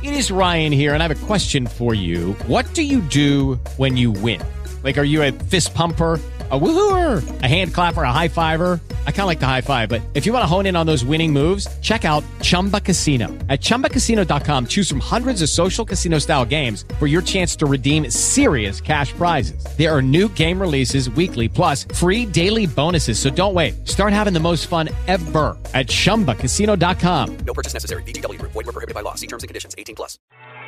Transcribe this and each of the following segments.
It is Ryan here, and I have a question for you. What do you do when you win? Like, are you a fist pumper, a woohooer, a hand clapper, a high fiver? I kind of like the high five, but if you want to hone in on those winning moves, check out Chumba Casino. At ChumbaCasino.com, choose from hundreds of social casino-style games for your chance to redeem serious cash prizes. There are new game releases weekly, plus free daily bonuses. So don't wait. Start having the most fun ever at ChumbaCasino.com. No purchase necessary. VGW. Void where prohibited by law. See terms and conditions. 18 plus.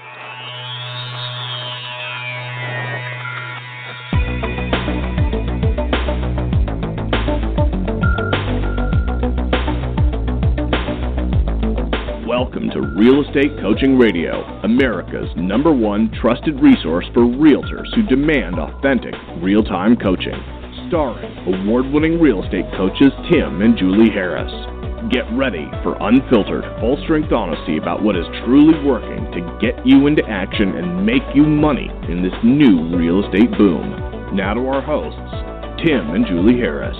Welcome to Real Estate Coaching Radio, America's #1 trusted resource for realtors who demand authentic, real-time coaching. Starring award-winning real estate coaches Tim and Julie Harris. Get ready for unfiltered, full-strength honesty about what is truly working to get you into action and make you money in this new real estate boom. Now to our hosts, Tim and Julie Harris.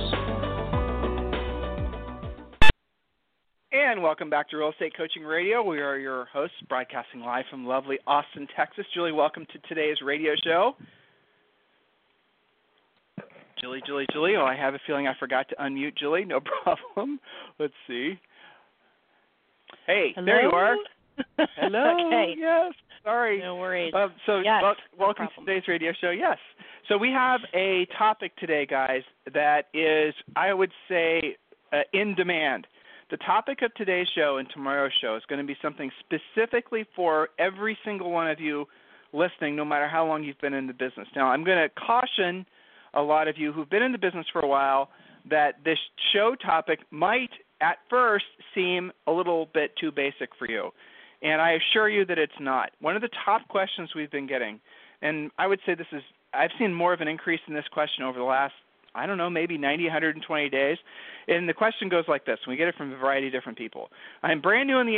And welcome back to Real Estate Coaching Radio. We are your hosts, broadcasting live from lovely Austin, Texas. Julie, welcome to today's radio show. Julie. Oh, I have a feeling I forgot to unmute Julie. No problem. Let's see. Hey, Hello? there you are. Hello. Okay. Yes. Sorry. No worries. Yes, welcome no to today's radio show. Yes. So we have a topic today, guys, that is, I would say, in demand. The topic of today's show and tomorrow's show is going to be something specifically for every single one of you listening, no matter how long you've been in the business. Now, I'm going to caution a lot of you who've been in the business for a while that this show topic might at first seem a little bit too basic for you. And I assure you that it's not. One of the top questions we've been getting, and I would say I've seen more of an increase in this question over the last, I don't know, maybe 90, 120 days. And the question goes like this. We get it from a variety of different people. I'm brand new in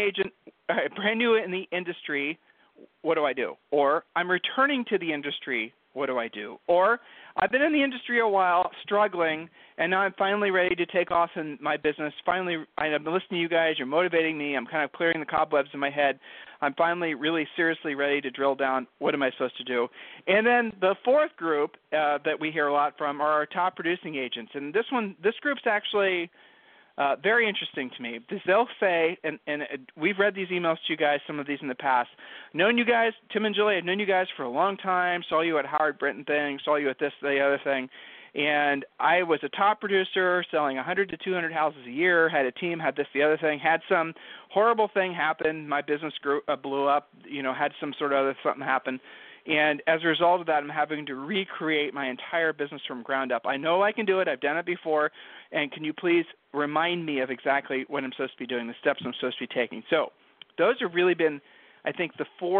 the industry. What do I do? Or I'm returning to the industry. What do I do? Or I've been in the industry a while, struggling, and now I'm finally ready to take off in my business. Finally, I've been listening to you guys. You're motivating me. I'm kind of clearing the cobwebs in my head. I'm finally really seriously ready to drill down. What am I supposed to do? And then the fourth group that we hear a lot from are our top producing agents. And this group's actually very interesting to me. They'll say, and we've read these emails to you guys, some of these in the past. Known you guys, Tim and Julie, I've known you guys for a long time. Saw you at Howard Brinton thing. Saw you at this, the other thing. And I was a top producer selling 100 to 200 houses a year, had a team, had this, the other thing, had some horrible thing happen. My business blew up, had some sort of other something happen. And as a result of that, I'm having to recreate my entire business from ground up. I know I can do it. I've done it before. And can you please remind me of exactly what I'm supposed to be doing, the steps I'm supposed to be taking? So those have really been, I think,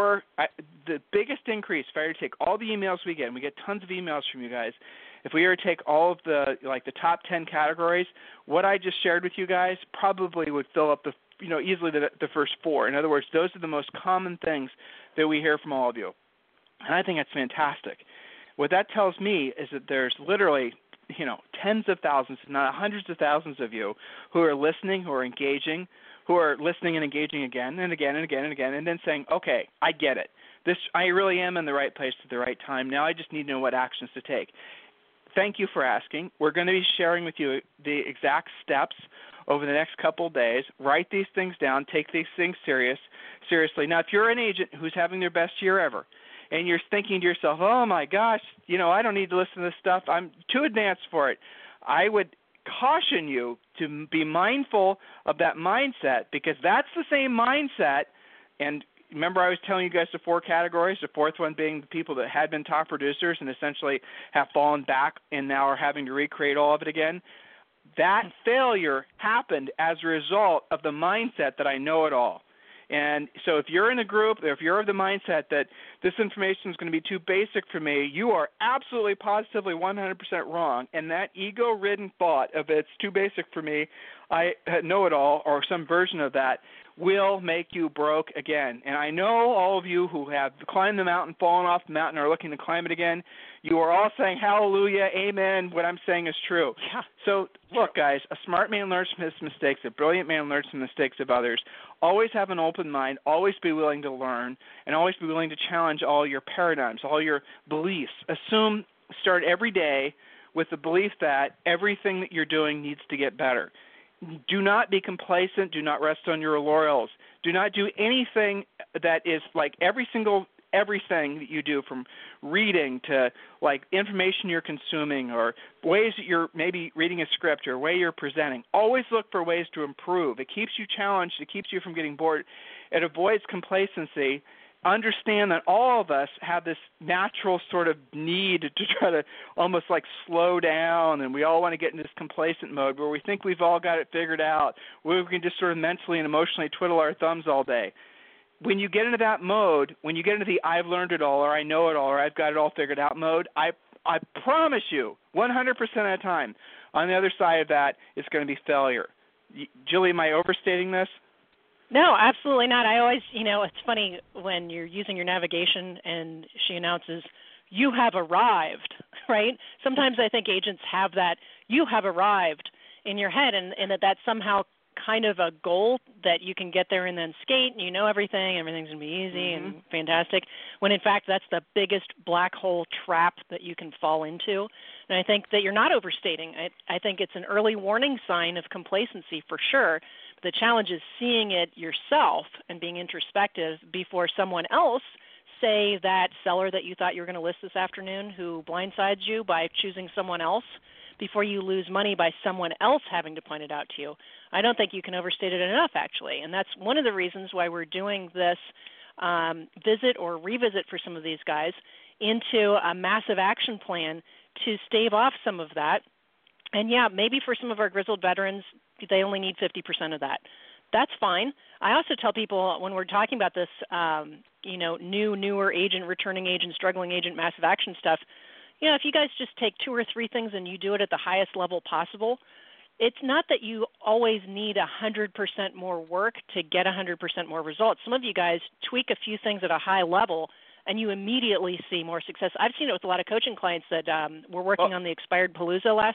the biggest increase. If I were to take all the emails we get, and we get tons of emails from you guys, if we were to take all of the top 10 categories, what I just shared with you guys probably would fill up easily the first four. In other words, those are the most common things that we hear from all of you. And I think that's fantastic. What that tells me is that there's literally, tens of thousands, if not hundreds of thousands of you who are listening, who are engaging, who are listening and engaging again and again and again and again, and then saying, okay, I get it. I really am in the right place at the right time. Now I just need to know what actions to take. Thank you for asking. We're going to be sharing with you the exact steps over the next couple of days. Write these things down. Take these things seriously. Now, if you're an agent who's having their best year ever, and you're thinking to yourself, oh, my gosh, I don't need to listen to this stuff. I'm too advanced for it. I would caution you to be mindful of that mindset, because that's the same mindset. And remember I was telling you guys the four categories, the fourth one being the people that had been top producers and essentially have fallen back and now are having to recreate all of it again. That failure happened as a result of the mindset that I know it all. And so if you're in a group, or if you're of the mindset that this information is going to be too basic for me, you are absolutely, positively, 100% wrong. And that ego-ridden thought of it's too basic for me, I know it all, or some version of that, will make you broke again. And I know all of you who have climbed the mountain, fallen off the mountain, are looking to climb it again. You are all saying hallelujah, amen. What I'm saying is true. Yeah. So look, guys, a smart man learns from his mistakes. A brilliant man learns from the mistakes of others. Always have an open mind. Always be willing to learn, and always be willing to challenge all your paradigms, all your beliefs. Start every day with the belief that everything that you're doing needs to get better. Do not be complacent. Do not rest on your laurels. Do not do anything that is like everything that you do, from reading to like information you're consuming or ways that you're maybe reading a script or way you're presenting. Always look for ways to improve. It keeps you challenged. It keeps you from getting bored. It avoids complacency. Understand that all of us have this natural sort of need to try to almost like slow down, and we all want to get in this complacent mode where we think we've all got it figured out, where we can just sort of mentally and emotionally twiddle our thumbs all day. When you get into that mode, when you get into the I've learned it all, or I know it all, or I've got it all figured out mode, I promise you 100% of the time, on the other side of that, it's going to be failure. Julie, am I overstating this? No, absolutely not. I always, it's funny when you're using your navigation and she announces, you have arrived, right? Sometimes I think agents have that, you have arrived in your head, and that's somehow kind of a goal that you can get there and then skate and everything's going to be easy and fantastic, when in fact that's the biggest black hole trap that you can fall into. And I think that you're not overstating. I think it's an early warning sign of complacency for sure. The challenge is seeing it yourself and being introspective before someone else, say that seller that you thought you were going to list this afternoon who blindsides you by choosing someone else, before you lose money by someone else having to point it out to you. I don't think you can overstate it enough, actually. And that's one of the reasons why we're doing this visit or revisit for some of these guys into a massive action plan to stave off some of that. And yeah, maybe for some of our grizzled veterans, they only need 50% of that. That's fine. I also tell people when we're talking about this, newer agent, returning agent, struggling agent, massive action stuff, if you guys just take 2 or 3 things and you do it at the highest level possible, it's not that you always need 100% more work to get 100% more results. Some of you guys tweak a few things at a high level and you immediately see more success. I've seen it with a lot of coaching clients that were working on the expired Palooza last,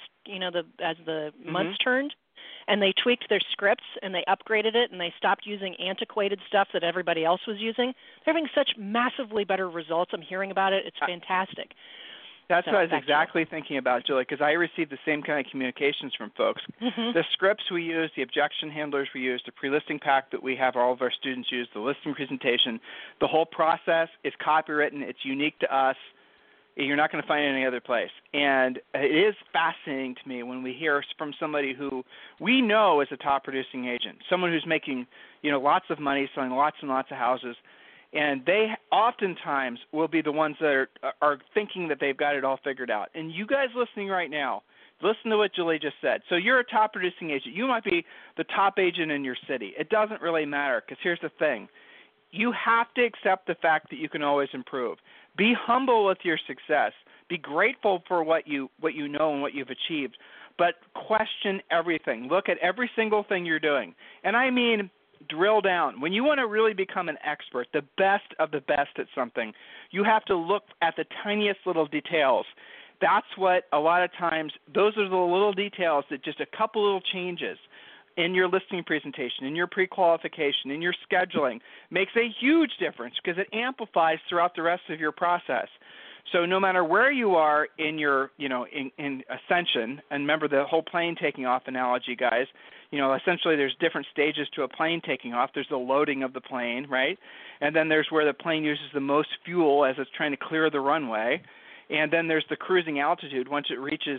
as the months turned, and they tweaked their scripts and they upgraded it and they stopped using antiquated stuff that everybody else was using. They're having such massively better results. I'm hearing about it. It's fantastic. That's what I was exactly thinking about, Julie, because I received the same kind of communications from folks. The scripts we use, the objection handlers we use, the pre-listing pack that we have all of our students use, the listing presentation, the whole process is copywritten. It's unique to us. You're not going to find it any other place. And it is fascinating to me when we hear from somebody who we know is a top-producing agent, someone who's making lots of money, selling lots and lots of houses, and they oftentimes will be the ones that are thinking that they've got it all figured out. And you guys listening right now, listen to what Julie just said. So you're a top-producing agent. You might be the top agent in your city. It doesn't really matter, because here's the thing. You have to accept the fact that you can always improve. Be humble with your success. Be grateful for what you know and what you've achieved, but question everything. Look at every single thing you're doing. And I mean, drill down. When you want to really become an expert, the best of the best at something, you have to look at the tiniest little details. That's what a lot of times, those are the little details that just a couple little changes in your listing presentation, in your pre-qualification, in your scheduling makes a huge difference, because it amplifies throughout the rest of your process. So no matter where you are in your, in ascension, and remember the whole plane taking off analogy, guys, essentially there's different stages to a plane taking off. There's the loading of the plane, right? And then there's where the plane uses the most fuel as it's trying to clear the runway. And then there's the cruising altitude once it reaches,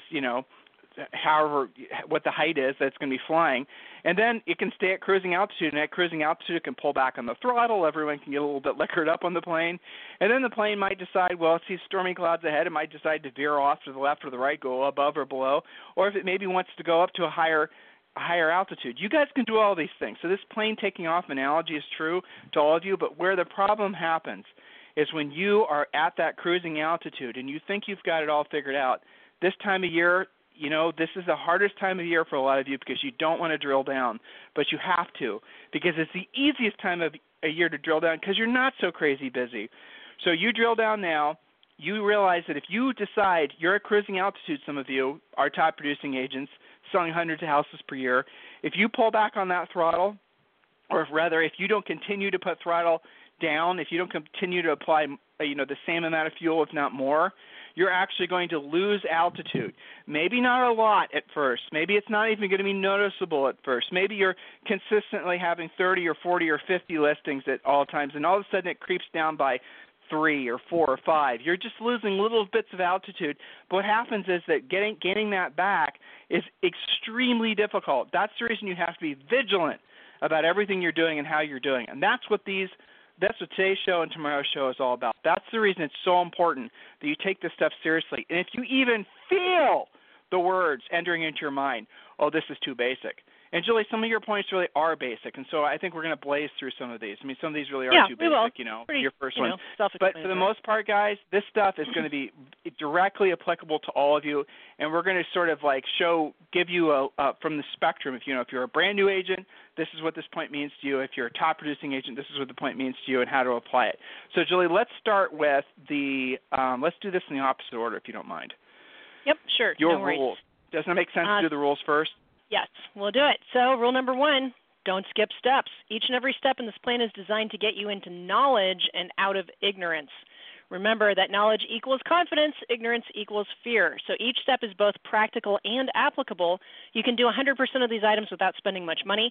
however, what the height is that's going to be flying. And then it can stay at cruising altitude, and at cruising altitude it can pull back on the throttle. Everyone can get a little bit liquored up on the plane. And then the plane might decide, well, it sees stormy clouds ahead. It might decide to veer off to the left or the right, go above or below. Or if it maybe wants to go up to a higher altitude. You guys can do all these things. So this plane taking off analogy is true to all of you, but where the problem happens is when you are at that cruising altitude and you think you've got it all figured out. This time of year, this is the hardest time of year for a lot of you because you don't want to drill down, but you have to because it's the easiest time of a year to drill down because you're not so crazy busy. So you drill down now. You realize that if you decide you're at cruising altitude, some of you, our top producing agents, selling hundreds of houses per year, if you pull back on that throttle, or if you don't continue to put throttle down, if you don't continue to apply the same amount of fuel, if not more, you're actually going to lose altitude. Maybe not a lot at first. Maybe it's not even going to be noticeable at first. Maybe you're consistently having 30 or 40 or 50 listings at all times, and all of a sudden it creeps down by 3 or 4 or 5. You're just losing little bits of altitude. But what happens is that gaining that back is extremely difficult. That's the reason you have to be vigilant about everything you're doing and how you're doing it. And that's what today's show and tomorrow's show is all about. That's the reason it's so important that you take this stuff seriously. And if you even feel the words entering into your mind, oh, this is too basic. And Julie, some of your points really are basic, and so I think we're going to blaze through some of these. I mean, some of these really are too basic, your first one. But for the most part, guys, this stuff is going to be directly applicable to all of you, and we're going to sort of give you from the spectrum. If you're a brand new agent, this is what this point means to you. If you're a top producing agent, this is what the point means to you and how to apply it. So, Julie, let's start with let's do this in the opposite order, if you don't mind. Yep, sure. Your rules. Doesn't it make sense to do the rules first? Yes, we'll do it. So rule number 1, don't skip steps. Each and every step in this plan is designed to get you into knowledge and out of ignorance. Remember that knowledge equals confidence, ignorance equals fear. So each step is both practical and applicable. You can do 100% of these items without spending much money.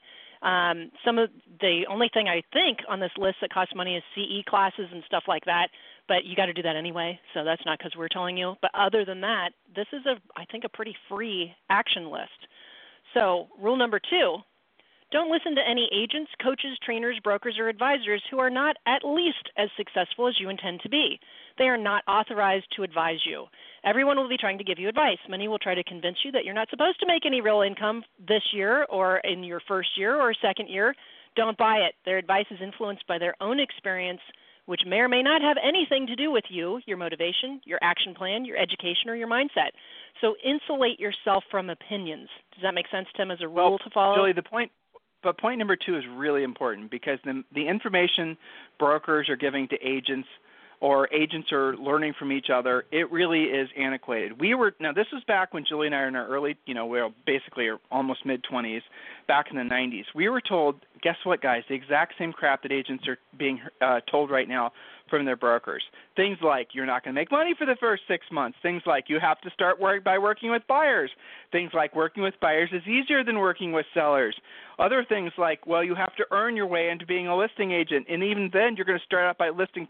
The only thing I think on this list that costs money is CE classes and stuff like that, but you got to do that anyway, so that's not because we're telling you. But other than that, this is, I think, a pretty free action list. So rule number 2, don't listen to any agents, coaches, trainers, brokers, or advisors who are not at least as successful as you intend to be. They are not authorized to advise you. Everyone will be trying to give you advice. Many will try to convince you that you're not supposed to make any real income this year or in your first year or second year. Don't buy it. Their advice is influenced by their own experience, which may or may not have anything to do with you, your motivation, your action plan, your education, or your mindset. So insulate yourself from opinions. Does that make sense, Tim, as a rule to follow? Julie, point number 2 is really important because the information brokers are giving to agents or agents are learning from each other, it really is antiquated. Now this was back when Julie and I were in our early, we're basically almost mid-20s, back in the 90s. We were told, guess what, guys, the exact same crap that agents are being told right now from their brokers. Things like you're not going to make money for the first 6 months. Things like you have to start by working with buyers. Things like working with buyers is easier than working with sellers. Other things like, you have to earn your way into being a listing agent, and even then you're going to start out by listing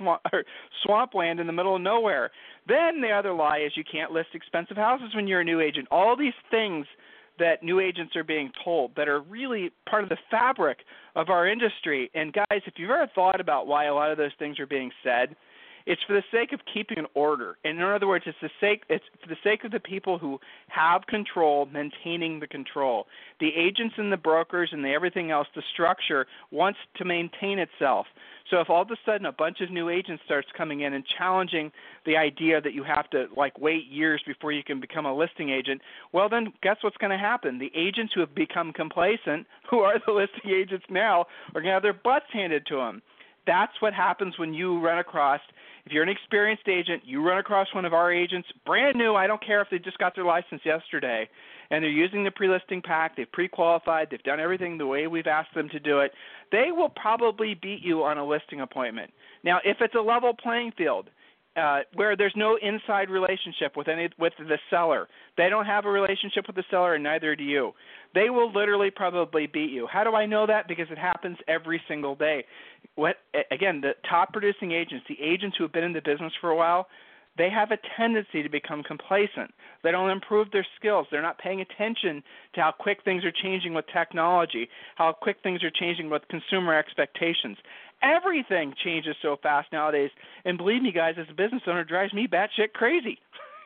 swampland in the middle of nowhere. Then the other lie is you can't list expensive houses when you're a new agent. All these things that new agents are being told that are really part of the fabric of our industry. And guys, if you've ever thought about why a lot of those things are being said, it's for the sake of keeping an order. And in other words, it's for the sake of the people who have control, maintaining the control. The agents and the brokers and everything else, the structure wants to maintain itself. So if all of a sudden a bunch of new agents starts coming in and challenging the idea that you have to wait years before you can become a listing agent, well then guess what's going to happen? The agents who have become complacent, who are the listing agents now, are going to have their butts handed to them. That's what happens when you run across, if you're an experienced agent, you run across one of our agents, brand new, I don't care if they just got their license yesterday, and they're using the pre-listing pack, they've pre-qualified, they've done everything the way we've asked them to do it, they will probably beat you on a listing appointment. Now, if it's a level playing field, where there's no inside relationship with the seller, they don't have a relationship with the seller and neither do you, they will literally probably beat you. How do I know that? Because it happens every single day. Again, the top producing agents, the agents who have been in the business for a while, they have a tendency to become complacent. They don't improve their skills. They're not paying attention to how quick things are changing with technology, how quick things are changing with consumer expectations. Everything changes so fast nowadays, and believe me, guys, as a business owner, it drives me batshit crazy.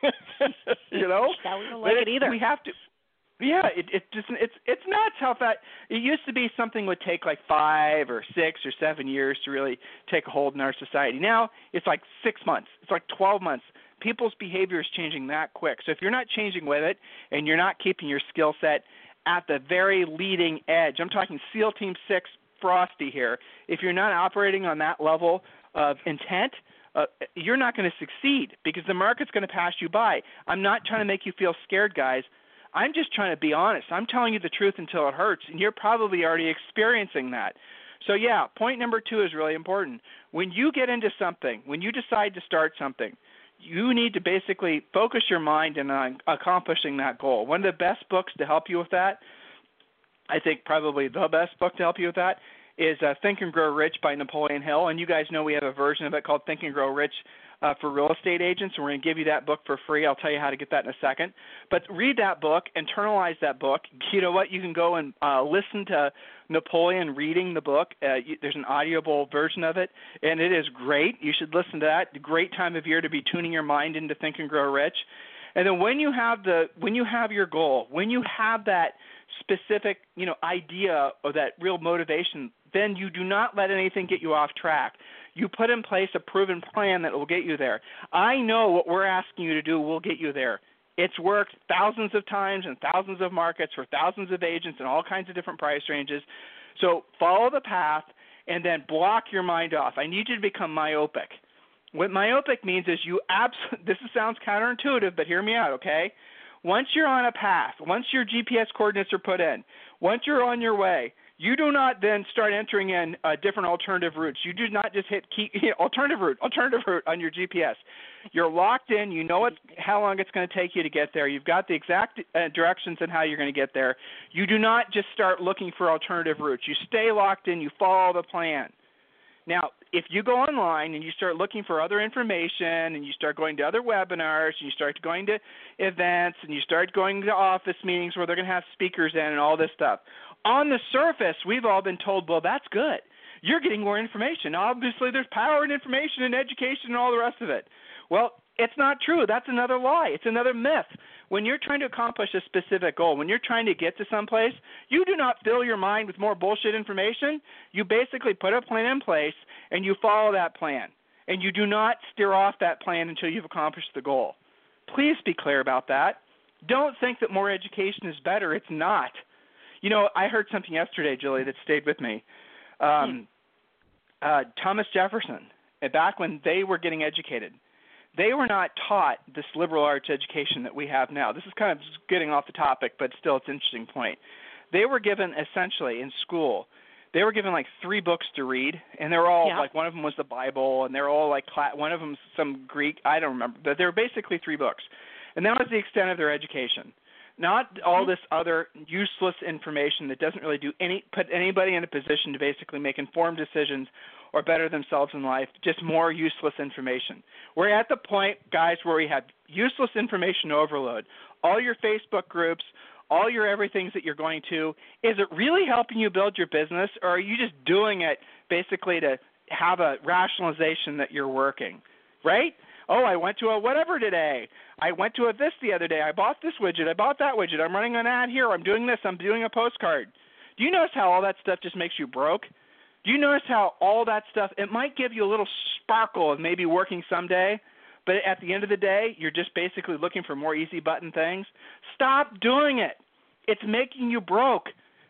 Yeah, we don't like it either. We have to. Yeah, it's nuts how fast. It used to be something would take 5 or 6 or 7 years to really take a hold in our society. Now it's 6 months. It's 12 months, people's behavior is changing that quick. So if you're not changing with it and you're not keeping your skill set at the very leading edge, I'm talking SEAL Team 6 Frosty here, if you're not operating on that level of intent, you're not going to succeed because the market's going to pass you by. I'm not trying to make you feel scared, guys. I'm just trying to be honest. I'm telling you the truth until it hurts, and you're probably already experiencing that. So, yeah, point number 2 is really important. When you get into something, when you decide to start something, you need to basically focus your mind on accomplishing that goal. One of the best books to help you with that, I think probably the best book to help you with that, is Think and Grow Rich by Napoleon Hill. And you guys know we have a version of it called Think and Grow Rich for real estate agents, and we're going to give you that book for free. I'll tell you how to get that in a second. But read that book, internalize that book. You know what? You can go and listen to Napoleon reading the book. There's an audible version of it, and it is great. You should listen to that. Great time of year to be tuning your mind into Think and Grow Rich. And then when you have your goal, when you have that specific, idea or that real motivation, then you do not let anything get you off track. You put in place a proven plan that will get you there. I know what we're asking you to do will get you there. It's worked thousands of times in thousands of markets for thousands of agents in all kinds of different price ranges. So follow the path and then block your mind off. I need you to become myopic. What myopic means is this sounds counterintuitive, but hear me out, okay? Once you're on a path, once your GPS coordinates are put in, once you're on your way, you do not then start entering in different alternative routes. You do not just hit alternative route on your GPS. You're locked in. You know how long it's going to take you to get there. You've got the exact directions on how you're going to get there. You do not just start looking for alternative routes. You stay locked in. You follow the plan. Now, if you go online and you start looking for other information and you start going to other webinars and you start going to events and you start going to office meetings where they're going to have speakers in and all this stuff, on the surface, we've all been told, well, that's good. You're getting more information. Obviously, there's power in information and education and all the rest of it. Well, it's not true. That's another lie. It's another myth. When you're trying to accomplish a specific goal, when you're trying to get to someplace, you do not fill your mind with more bullshit information. You basically put a plan in place and you follow that plan. And you do not steer off that plan until you've accomplished the goal. Please be clear about that. Don't think that more education is better. It's not. I heard something yesterday, Julie, that stayed with me. Thomas Jefferson, back when they were getting educated, they were not taught this liberal arts education that we have now. This is kind of getting off the topic, but still it's an interesting point. They were given essentially in school, they were given like 3 books to read, and they were all like, one of them was the Bible, and they're all like, one of them some Greek, I don't remember, but they were basically 3 books. And that was the extent of their education. Not all this other useless information that doesn't really put anybody in a position to basically make informed decisions or better themselves in life, just more useless information. We're at the point, guys, where we have useless information overload. All your Facebook groups, all your everythings that you're going to, is it really helping you build your business, or are you just doing it basically to have a rationalization that you're working, right? Oh, I went to a whatever today. I went to a this the other day. I bought this widget. I bought that widget. I'm running an ad here. I'm doing this. I'm doing a postcard. Do you notice how all that stuff just makes you broke? Do you notice how all that stuff, it might give you a little sparkle of maybe working someday, but at the end of the day, you're just basically looking for more easy button things? Stop doing it. It's making you broke.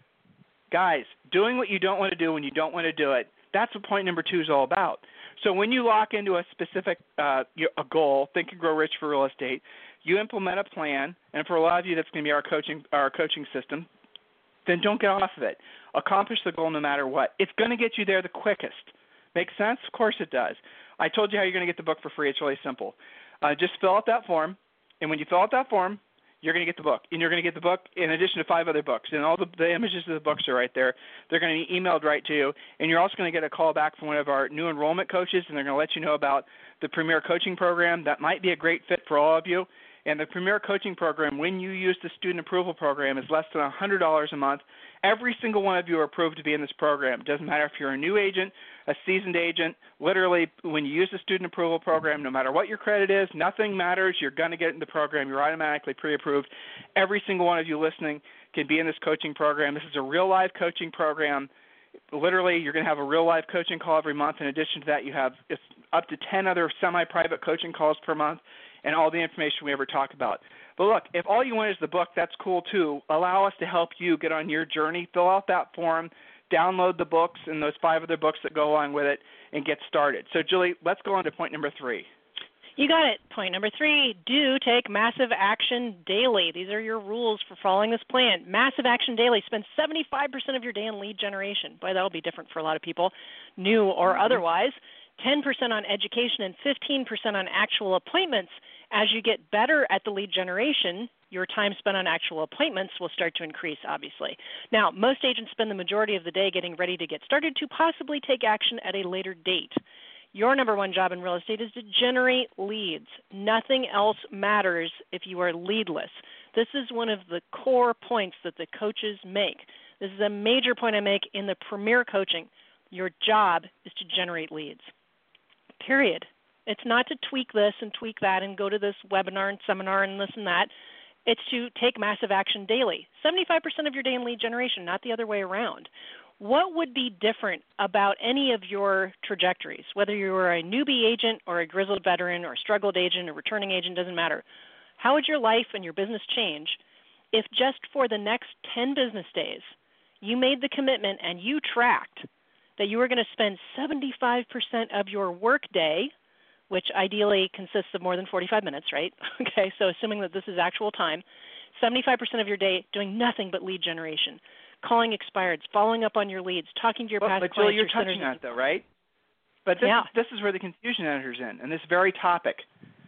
Guys, doing what you don't want to do when you don't want to do it, that's what point number 2 is all about. So when you lock into a specific a goal, Think and Grow Rich for real estate, you implement a plan, and for a lot of you that's going to be our coaching system, then don't get off of it. Accomplish the goal no matter what. It's going to get you there the quickest. Make sense? Of course it does. I told you how you're going to get the book for free. It's really simple. Just fill out that form, and when you fill out that form, you're going to get the book. And you're going to get the book in addition to 5 other books. And all the images of the books are right there. They're going to be emailed right to you. And you're also going to get a call back from one of our new enrollment coaches, and they're going to let you know about the Premier Coaching Program. That might be a great fit for all of you. And the Premier Coaching Program, when you use the Student Approval Program, is less than $100 a month. Every single one of you are approved to be in this program. It doesn't matter if you're a new agent, a seasoned agent. Literally, when you use the Student Approval Program, no matter what your credit is, nothing matters. You're going to get in the program. You're automatically pre-approved. Every single one of you listening can be in this coaching program. This is a real-life coaching program. Literally, you're going to have a real-life coaching call every month. In addition to that, you have up to 10 other semi-private coaching calls per month, and all the information we ever talk about. But look, if all you want is the book, that's cool too. Allow us to help you get on your journey. Fill out that form, download the books and those 5 other books that go along with it, and get started. So, Julie, let's go on to point number 3. You got it. Point number 3, do take massive action daily. These are your rules for following this plan. Massive action daily. Spend 75% of your day on lead generation. Boy, that'll be different for a lot of people, new or otherwise. 10% on education and 15% on actual appointments. As you get better at the lead generation, your time spent on actual appointments will start to increase, obviously. Now, most agents spend the majority of the day getting ready to get started to possibly take action at a later date. Your number one job in real estate is to generate leads. Nothing else matters if you are leadless. This is one of the core points that the coaches make. This is a major point I make in the Premier Coaching. Your job is to generate leads. Period. It's not to tweak this and tweak that and go to this webinar and seminar and this and that. It's to take massive action daily. 75% of your day in lead generation, not the other way around. What would be different about any of your trajectories, whether you were a newbie agent or a grizzled veteran or a struggled agent or returning agent, doesn't matter. How would your life and your business change if just for the next 10 business days you made the commitment and you tracked that you were going to spend 75% of your work day, which ideally consists of more than 45 minutes, right? Okay, so assuming that this is actual time, 75% of your day doing nothing but lead generation. Calling expireds, following up on your leads, talking to your past clients. But Julie, you're touching on it, though, right? But this is where the confusion enters in, and this very topic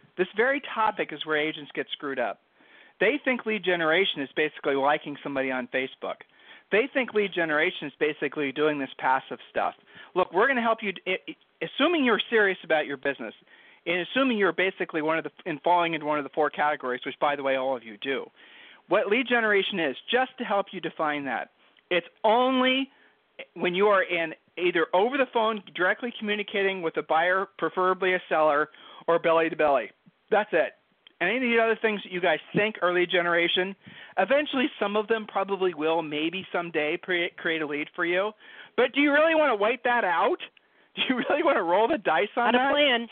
is where agents get screwed up. They think lead generation is basically liking somebody on Facebook. They think lead generation is basically doing this passive stuff. Look, we're going to help you, assuming you're serious about your business, and assuming you're basically falling into one of the 4 categories, which, by the way, all of you do. What lead generation is, just to help you define that, it's only when you are in either over the phone directly communicating with a buyer, preferably a seller, or belly to belly. That's it. And any of the other things that you guys think are lead generation, eventually some of them probably will maybe someday create a lead for you. But do you really want to wait that out? Do you really want to roll the dice on that? Not a plan.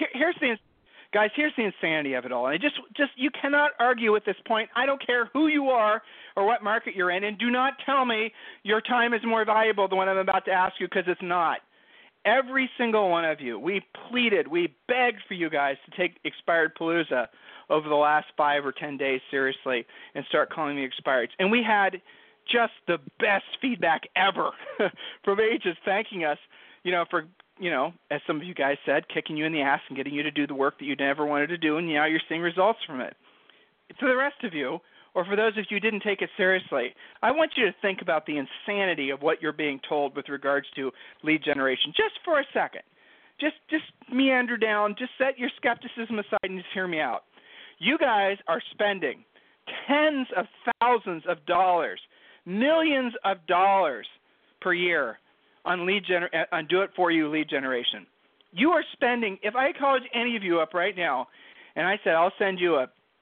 Here's the insanity of it all. And just you cannot argue at this point. I don't care who you are or what market you're in, and do not tell me your time is more valuable than what I'm about to ask you, because it's not. Every single one of you, we begged for you guys to take Expired Palooza over the last 5 or 10 days seriously and start calling the expireds. And we had just the best feedback ever from agents thanking us, for, as some of you guys said, kicking you in the ass and getting you to do the work that you never wanted to do, and now you're seeing results from it. For the rest of you, or for those of you who didn't take it seriously, I want you to think about the insanity of what you're being told with regards to lead generation, just for a second. Just meander down, just set your skepticism aside and just hear me out. You guys are spending tens of thousands of dollars, millions of dollars per year on on do-it-for-you lead generation. You are spending, if I called any of you up right now and I said I'll send you a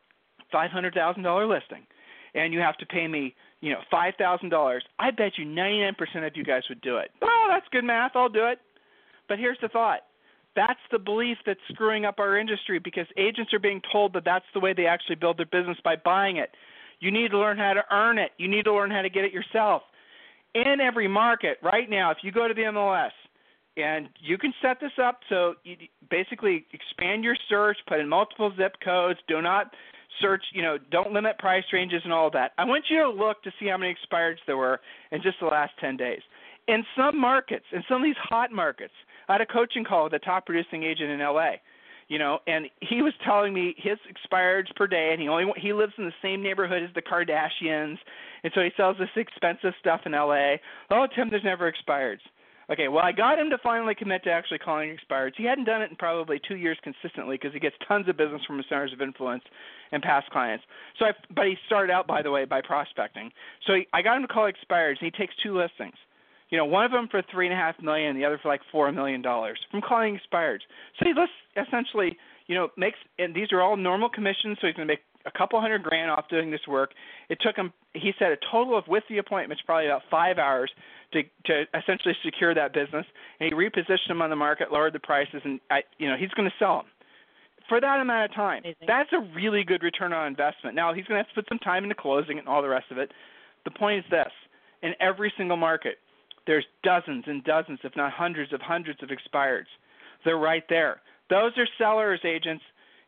$500,000 listing and you have to pay me, $5,000, I bet you 99% of you guys would do it. Oh, that's good math. I'll do it. But here's the thought. That's the belief that's screwing up our industry, because agents are being told that that's the way they actually build their business, by buying it. You need to learn how to earn it. You need to learn how to get it yourself. In every market right now, if you go to the MLS, and you can set this up so you basically expand your search, put in multiple zip codes, do not search, don't limit price ranges and all of that. I want you to look to see how many expireds there were in just the last 10 days. In some markets, in some of these hot markets, I had a coaching call with a top producing agent in L.A., and he was telling me his expireds per day, and he lives in the same neighborhood as the Kardashians, and so he sells this expensive stuff in L.A. Oh, Tim, there's never expireds. Okay, well, I got him to finally commit to actually calling expireds. He hadn't done it in probably 2 years consistently, because he gets tons of business from his centers of influence and past clients. But he started out, by the way, by prospecting. So I got him to call expireds, and he takes 2 listings. One of them for $3.5 million, and the other for like $4 million from calling expireds. So he lists essentially, makes, and these are all normal commissions, so he's going to make a couple $100,000 off doing this work. It took him, he said, a total of, with the appointments, probably about 5 hours to essentially secure that business. And he repositioned them on the market, lowered the prices, and he's going to sell them for that amount of time. Amazing. That's a really good return on investment. Now, he's going to have to put some time into closing and all the rest of it. The point is this. In every single market, there's dozens and dozens, if not hundreds of expireds. They're right there. Those are sellers, agents.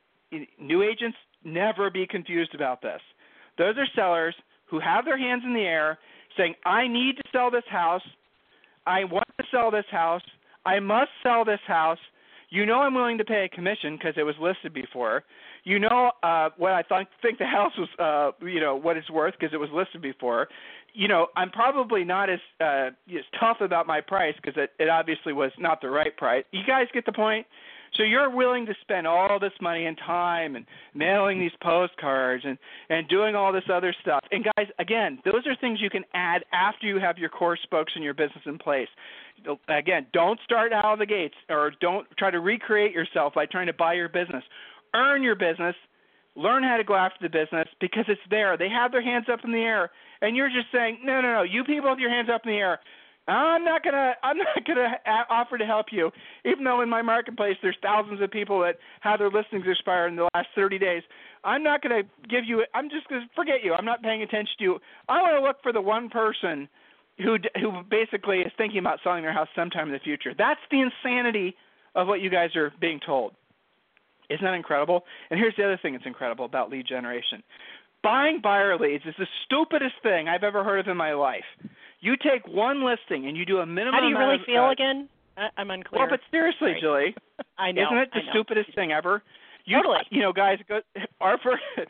New agents, never be confused about this. Those are sellers who have their hands in the air saying, I need to sell this house. I want to sell this house. I must sell this house. I'm willing to pay a commission because it was listed before. What I think the house was, what it's worth because it was listed before. I'm probably not as tough about my price because it obviously was not the right price. You guys get the point? So you're willing to spend all this money and time and mailing these postcards and doing all this other stuff. And guys, again, those are things you can add after you have your core spokes in your business in place. Again, don't start out of the gates or don't try to recreate yourself by trying to buy your business. Earn your business. Learn how to go after the business because it's there. They have their hands up in the air, and you're just saying, no, you people with your hands up in the air, I'm not gonna offer to help you, even though in my marketplace there's thousands of people that have their listings expire in the last 30 days. I'm not gonna give you. I'm just gonna forget you. I'm not paying attention to you. I want to look for the one person who basically is thinking about selling their house sometime in the future. That's the insanity of what you guys are being told. Isn't that incredible? And here's the other thing that's incredible about lead generation. Buying buyer leads is the stupidest thing I've ever heard of in my life. You take one listing and you do a minimum How do you amount really of, feel again? I'm unclear. Well, but seriously, Sorry. Julie. I know. Isn't it the stupidest thing ever? Totally. Guys, our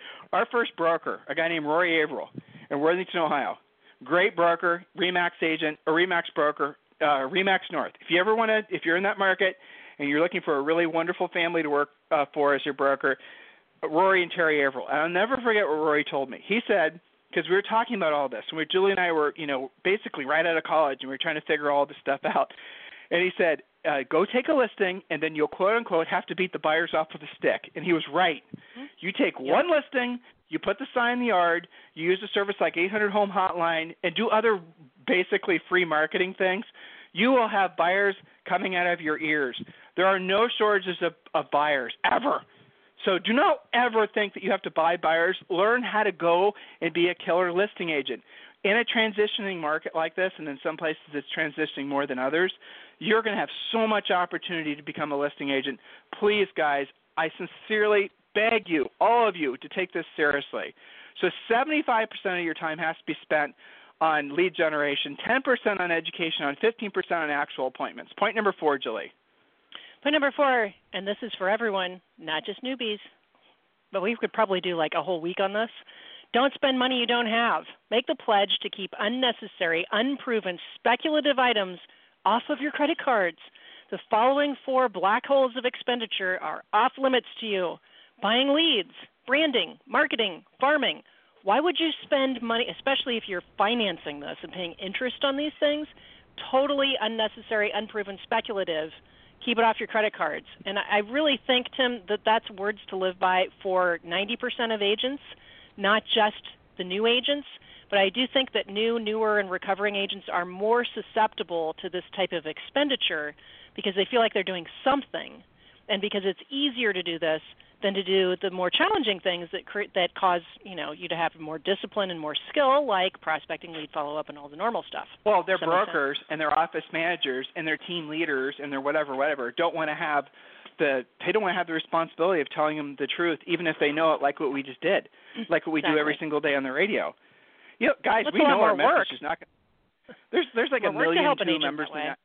first broker, a guy named Rory Averill in Worthington, Ohio. Great broker, RE/MAX agent, or RE/MAX broker, RE/MAX North. If you're in that market and you're looking for a really wonderful family to work for as your broker, Rory and Terry Averill. And I'll never forget what Rory told me. He said, because we were talking about all this, and Julie and I were, basically right out of college, and we were trying to figure all this stuff out. And he said, go take a listing, and then you'll quote-unquote have to beat the buyers off with a stick. And he was right. Mm-hmm. You take one listing, you put the sign in the yard, you use a service like 800 Home Hotline, and do other basically free marketing things, you will have buyers coming out of your ears. There are no shortages of buyers, ever. So do not ever think that you have to buy buyers. Learn how to go and be a killer listing agent. In a transitioning market like this, and in some places it's transitioning more than others, you're going to have so much opportunity to become a listing agent. Please, guys, I sincerely beg you, all of you, to take this seriously. So 75% of your time has to be spent on lead generation, 10% on education, on 15% on actual appointments. Point number 4, Julie. Point number 4, and this is for everyone, not just newbies, but we could probably do like a whole week on this. Don't spend money you don't have. Make the pledge to keep unnecessary, unproven, speculative items off of your credit cards. The following 4 black holes of expenditure are off limits to you. Buying leads, branding, marketing, farming. Why would you spend money, especially if you're financing this and paying interest on these things? Totally unnecessary, unproven, speculative. Keep it off your credit cards. And I really think, Tim, that that's words to live by for 90% of agents, not just the new agents. But I do think that newer, and recovering agents are more susceptible to this type of expenditure because they feel like they're doing something, and because it's easier to do this than to do the more challenging things that cause you to have more discipline and more skill, like prospecting, lead follow-up, and all the normal stuff. Well, their brokers and their office managers and their team leaders and their whatever don't want to have the responsibility of telling them the truth, even if they know it, like what we just did, like what we do every single day on the radio. Guys, we know our message is not. There's like a million two members.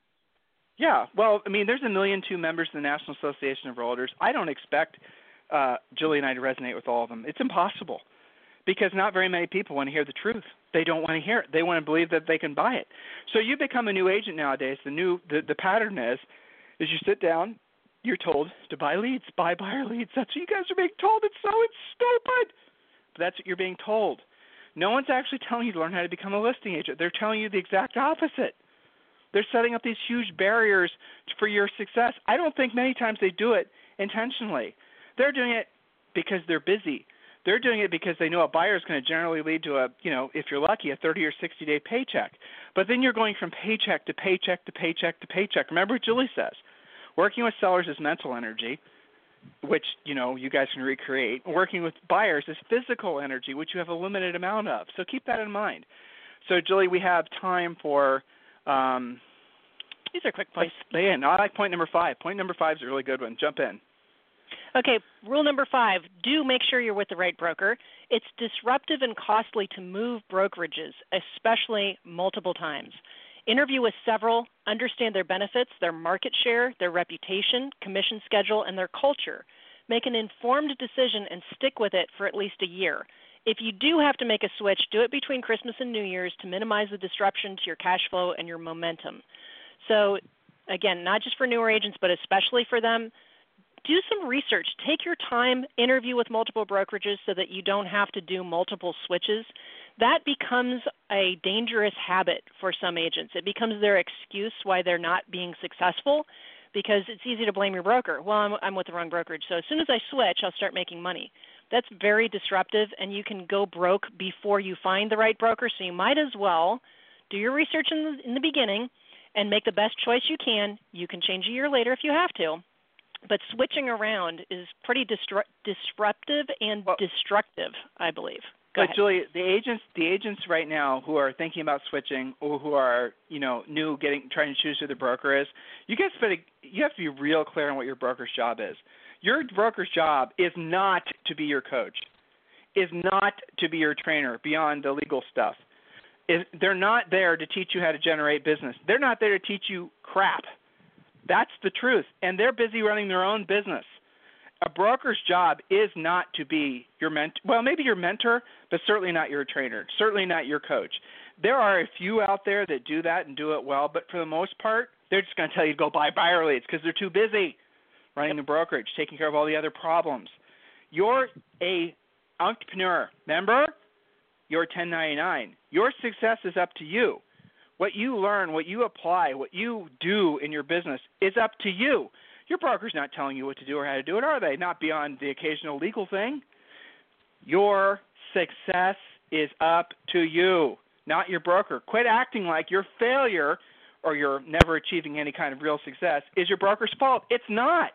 Yeah, well, I mean, there's 1.2 million members in the National Association of Realtors. I don't expect Julie and I to resonate with all of them. It's impossible because not very many people want to hear the truth. They don't want to hear it. They want to believe that they can buy it. So you become a new agent nowadays. The pattern is you sit down, you're told to buy leads, buy buyer leads. That's what you guys are being told. It's stupid. But that's what you're being told. No one's actually telling you to learn how to become a listing agent. They're telling you the exact opposite. They're setting up these huge barriers for your success. I don't think many times they do it intentionally. They're doing it because they're busy. They're doing it because they know a buyer is going to generally lead to if you're lucky, a 30 or 60-day paycheck. But then you're going from paycheck to paycheck to paycheck to paycheck. Remember what Julie says. Working with sellers is mental energy, which, you guys can recreate. Working with buyers is physical energy, which you have a limited amount of. So keep that in mind. So, Julie, we have time for these are quick points. Yeah, I like point number 5. Point number 5 is a really good one. Jump in. Okay, rule number 5, do make sure you're with the right broker. It's disruptive and costly to move brokerages, especially multiple times. Interview with several, understand their benefits, their market share, their reputation, commission schedule, and their culture. Make an informed decision and stick with it for at least a year. If you do have to make a switch, do it between Christmas and New Year's to minimize the disruption to your cash flow and your momentum. So, again, not just for newer agents, but especially for them, do some research. Take your time, interview with multiple brokerages so that you don't have to do multiple switches. That becomes a dangerous habit for some agents. It becomes their excuse why they're not being successful because it's easy to blame your broker. Well, I'm with the wrong brokerage, so as soon as I switch, I'll start making money. That's very disruptive, and you can go broke before you find the right broker, so you might as well do your research in the beginning and make the best choice you can. You can change a year later if you have to. But switching around is pretty disruptive and destructive, I believe. Go ahead. Julie, the agents right now who are thinking about switching or who are new, trying to choose who the broker is, you have to be real clear on what your broker's job is. Your broker's job is not to be your coach, is not to be your trainer beyond the legal stuff. They're not there to teach you how to generate business. They're not there to teach you crap. That's the truth, and they're busy running their own business. A broker's job is not to be your mentor. Well, maybe your mentor, but certainly not your trainer, certainly not your coach. There are a few out there that do that and do it well, but for the most part, they're just going to tell you to go buy buyer leads because they're too busy running the brokerage, taking care of all the other problems. You're a entrepreneur. Remember? You're 1099. Your success is up to you. What you learn, what you apply, what you do in your business is up to you. Your broker's not telling you what to do or how to do it, are they? Not beyond the occasional legal thing. Your success is up to you, not your broker. Quit acting like your failure or your never achieving any kind of real success is your broker's fault. It's not.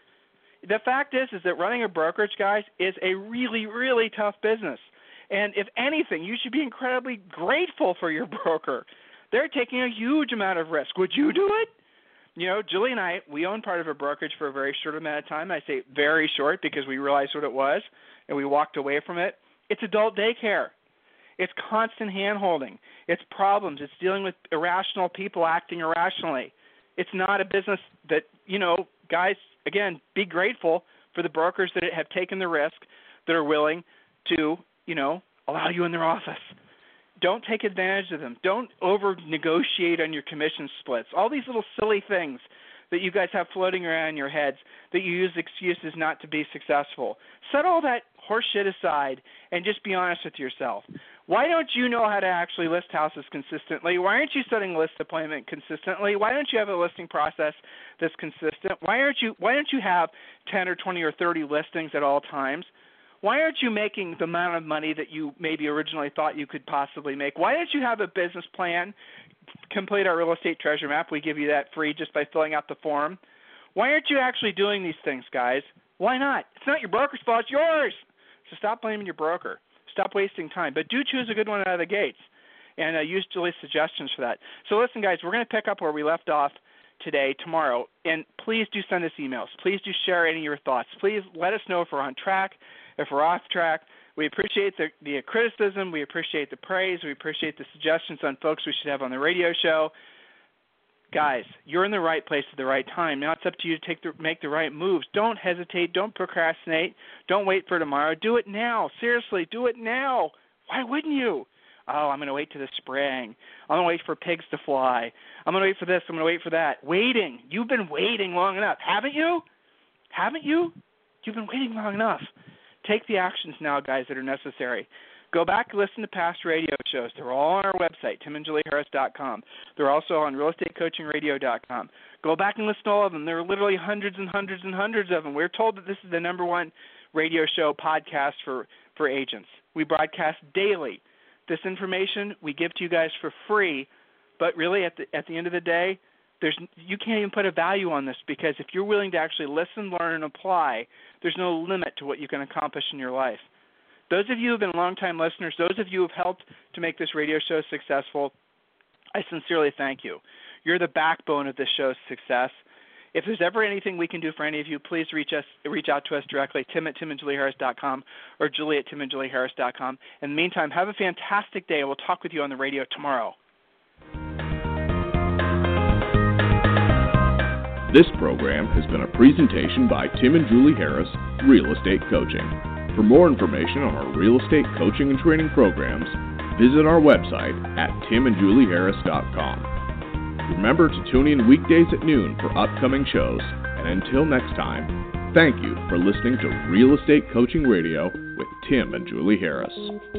The fact is that running a brokerage, guys, is a really, really tough business. And if anything, you should be incredibly grateful for your broker. They're taking a huge amount of risk. Would you do it? Julie and I, we owned part of a brokerage for a very short amount of time. I say very short because we realized what it was, and we walked away from it. It's adult daycare. It's constant hand-holding. It's problems. It's dealing with irrational people acting irrationally. It's not a business that, guys, again, be grateful for the brokers that have taken the risk, that are willing to, allow you in their office. Don't take advantage of them. Don't over-negotiate on your commission splits. All these little silly things that you guys have floating around in your heads that you use excuses not to be successful. Set all that horse shit aside and just be honest with yourself. Why don't you know how to actually list houses consistently? Why aren't you setting a list appointment consistently? Why don't you have a listing process that's consistent? Why don't you have 10 or 20 or 30 listings at all times? Why aren't you making the amount of money that you maybe originally thought you could possibly make? Why don't you have a business plan? Complete our real estate treasure map. We give you that free just by filling out the form. Why aren't you actually doing these things, guys? Why not? It's not your broker's fault. It's yours. So stop blaming your broker. Stop wasting time. But do choose a good one out of the gates and use Julie's suggestions for that. So listen, guys, we're going to pick up where we left off tomorrow, and please do send us emails. Please do share any of your thoughts. Please let us know if we're on track, if we're off track. We appreciate the criticism. We appreciate the praise. We appreciate the suggestions on folks we should have on the radio show. Guys, you're in the right place at the right time. Now it's up to you to make the right moves. Don't hesitate. Don't procrastinate. Don't wait for tomorrow. Do it now. Seriously, do it now. Why wouldn't you? Oh, I'm going to wait till the spring. I'm going to wait for pigs to fly. I'm going to wait for this. I'm going to wait for that. Waiting. You've been waiting long enough. Haven't you? Haven't you? You've been waiting long enough. Take the actions now, guys, that are necessary. Go back and listen to past radio shows. They're all on our website, timandjulieharris.com. They're also on realestatecoachingradio.com. Go back and listen to all of them. There are literally hundreds and hundreds and hundreds of them. We're told that this is the number one radio show podcast for agents. We broadcast daily. This information we give to you guys for free, but really at the end of the day, you can't even put a value on this, because if you're willing to actually listen, learn, and apply, there's no limit to what you can accomplish in your life. Those of you who have been longtime listeners, those of you who have helped to make this radio show successful, I sincerely thank you. You're the backbone of this show's success. If there's ever anything we can do for any of you, please reach out to us directly, tim@timandjulieharris.com or julie@timandjulieharris.com. In the meantime, have a fantastic day. We'll talk with you on the radio tomorrow. This program has been a presentation by Tim and Julie Harris, Real Estate Coaching. For more information on our real estate coaching and training programs, visit our website at timandjulieharris.com. Remember to tune in weekdays at noon for upcoming shows, and until next time, thank you for listening to Real Estate Coaching Radio with Tim and Julie Harris.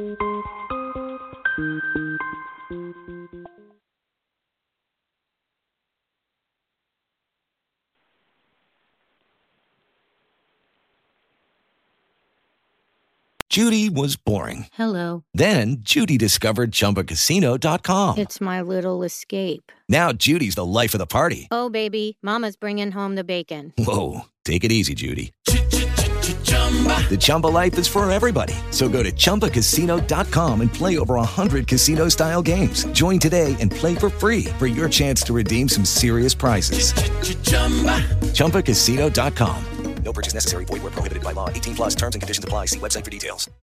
Judy was boring. Hello. Then Judy discovered ChumbaCasino.com. It's my little escape. Now Judy's the life of the party. Oh, baby, mama's bringing home the bacon. Whoa, take it easy, Judy. The Chumba life is for everybody. So go to ChumbaCasino.com and play over 100 casino-style games. Join today and play for free for your chance to redeem some serious prizes. ChumbaCasino.com. No purchase necessary. Void where prohibited by law. 18+ terms and conditions apply. See website for details.